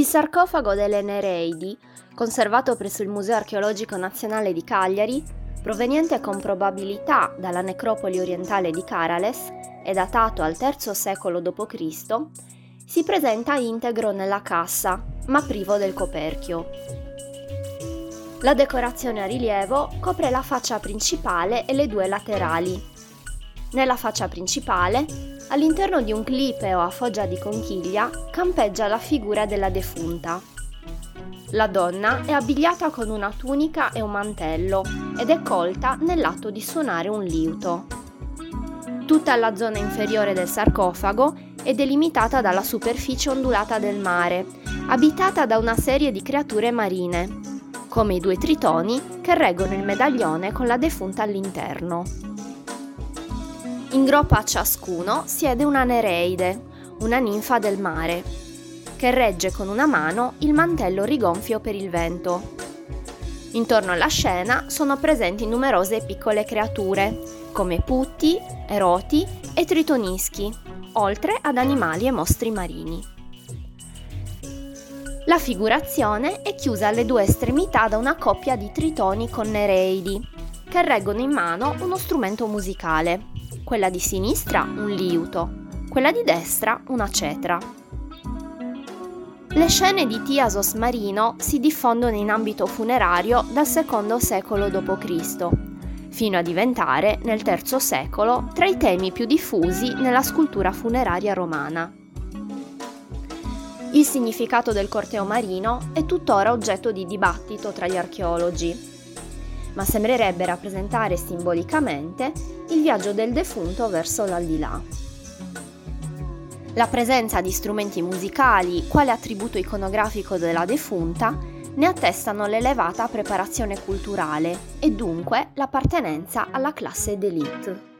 Il sarcofago delle Nereidi, conservato presso il Museo Archeologico Nazionale di Cagliari, proveniente con probabilità dalla necropoli orientale di Carales e datato al III secolo d.C., si presenta integro nella cassa, ma privo del coperchio. La decorazione a rilievo copre la faccia principale e le due laterali. Nella faccia principale, all'interno di un clipeo a foggia di conchiglia, campeggia la figura della defunta. La donna è abbigliata con una tunica e un mantello ed è colta nell'atto di suonare un liuto. Tutta la zona inferiore del sarcofago è delimitata dalla superficie ondulata del mare, abitata da una serie di creature marine, come i due tritoni che reggono il medaglione con la defunta all'interno. In groppa a ciascuno siede una Nereide, una ninfa del mare, che regge con una mano il mantello rigonfio per il vento. Intorno alla scena sono presenti numerose piccole creature, come putti, eroti e tritonischi, oltre ad animali e mostri marini. La figurazione è chiusa alle due estremità da una coppia di tritoni con Nereidi, che reggono in mano uno strumento musicale, quella di sinistra un liuto, quella di destra una cetra. Le scene di Tiasos marino si diffondono in ambito funerario dal II secolo d.C., fino a diventare, nel III secolo, tra i temi più diffusi nella scultura funeraria romana. Il significato del corteo marino è tuttora oggetto di dibattito tra gli archeologi, ma sembrerebbe rappresentare simbolicamente il viaggio del defunto verso l'aldilà. La presenza di strumenti musicali, quale attributo iconografico della defunta, ne attestano l'elevata preparazione culturale e dunque l'appartenenza alla classe d'élite.